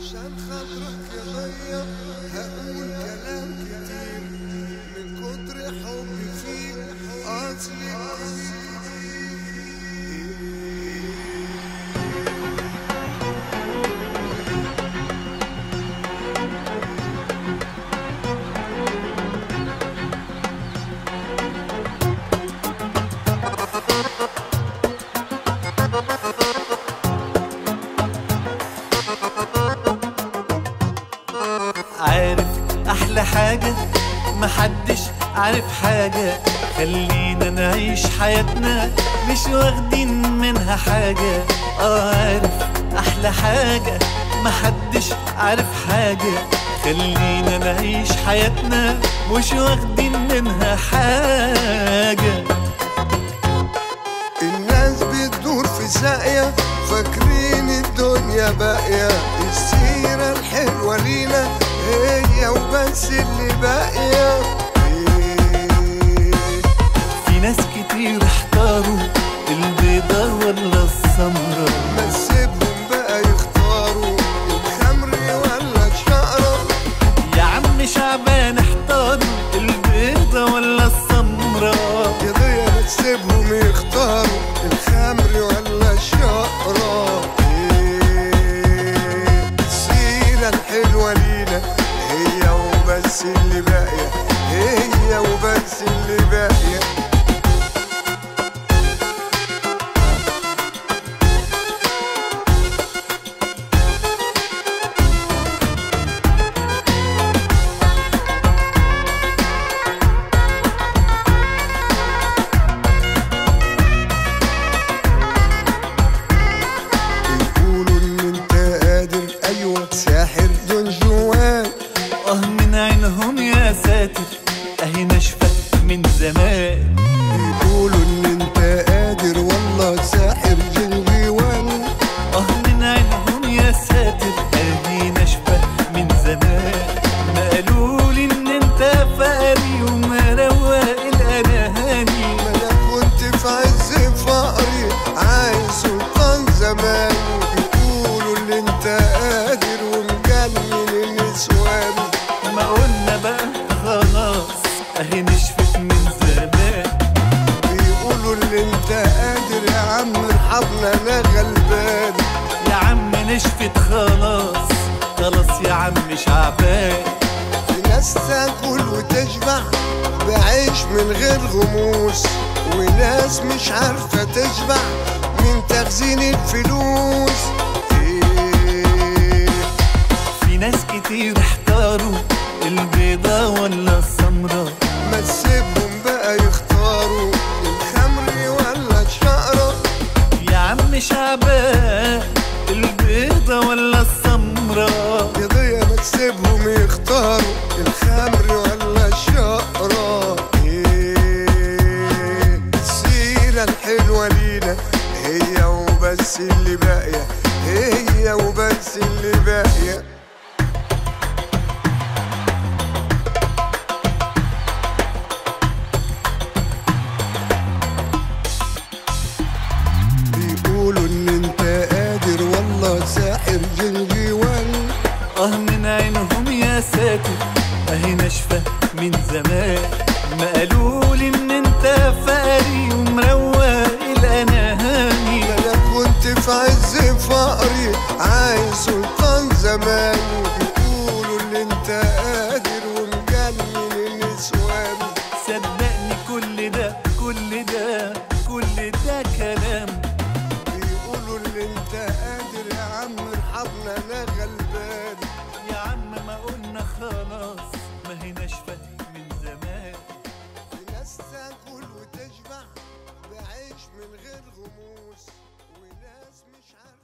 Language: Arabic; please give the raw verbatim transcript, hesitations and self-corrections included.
عشان خاطرك يا ضيق هقول كلام كتير من كتر حبي فيك اصلي عارف احلى حاجة محدش عارف حاجة، خلينا نعيش حياتنا مش واخدين منها حاجة. اه عارف احلى حاجة محدش عارف حاجة، خلينا نعيش حياتنا مش واخدين منها حاجة. الناس بتدور في ساقية فاكرين الدنيا باقية، السيرة الحلوة لينا هي وبس اللي باقية. في ناس كتير احتاروا البيضة ولا السمرة، ما تسيبهم بقى يختاروا الخمر ولا الشقرة. يا عم شعبان احتاروا البيضة ولا السمرة، يا ضيا ما تسيبهم يختاروا الخمر ولا الشقرة. السيرة الحلوة لينا هي وبس اللي باقية، هي وبس اللي باقية. ساحر دون جوان اه من عينهم يا ساتر اهي ناشفة من زمان. بيقولوا ان انت قادر والله ساحر جنجوان، اه من عينهم يا ساتر اهي ناشفة من زمان. ما قالولي ان انت فقري ومروق الانهاني، ما انا كنت في عز فقري عايز سلطان زمان. بيقولوا ان انت قادر ومجنن النسوان، ما قلنا بقى خلاص اهي نشفت من زمان. بيقولوا ان انت قادر يا عم ارحمنا انا غلبان. يا عم نشفت خلاص خلاص يا عم شعبان. في ناس تاكل وتشبع بعيش من غير غموس، وناس مش عارفة تشبع من تخزين الفلوس. في ناس كتير احتاروا البيضة ولا السمرة، ما تسيبهم بقى يختاروا الخمر ولا الشقرة. يا عم شعبان البيضة ولا السمرة، يا ضيا ما تسيبهم يختاروا الخمر ولا الشقرة. السيرة الحلوة لينا هي وبس اللي باقية، هي وبس اللي باقية. بيقولوا ان انت قادر والله ساحر جنجوان، اه من عينهم يا ساتر اهي ناشفة من زمان. ما قالولي ان انت فقري ومروق الانهاني، ما انا كنت في عز فقري عايز سلطان زمان. بيقولوا ان انت قادر ومجنن النسوان، صدقني كل ده كل ده كل ده كلام. بيقولوا ان انت قادر يا عم ارحمنا انا غلبان. يا عم ما قلنا خلاص ما هي ناشفة من زمان. في ناس تاكل وتشبع بعيش من غير غموس، وناس مش عارفة